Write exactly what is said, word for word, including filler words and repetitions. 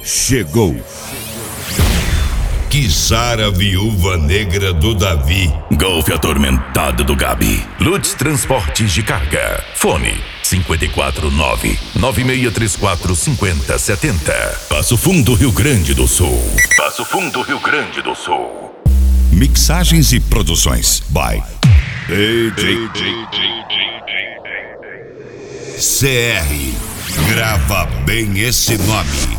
chegou. Kizara, viúva negra do Davi. Golfe atormentada do Gabi. Lutz Transportes de Carga. Fone cinco quatro nove, nove seis três quatro, cinco zero sete zero. Passo Fundo, Rio Grande do Sul. Passo Fundo, Rio Grande do Sul. Mixagens e produções by D J C R. Grava bem esse nome.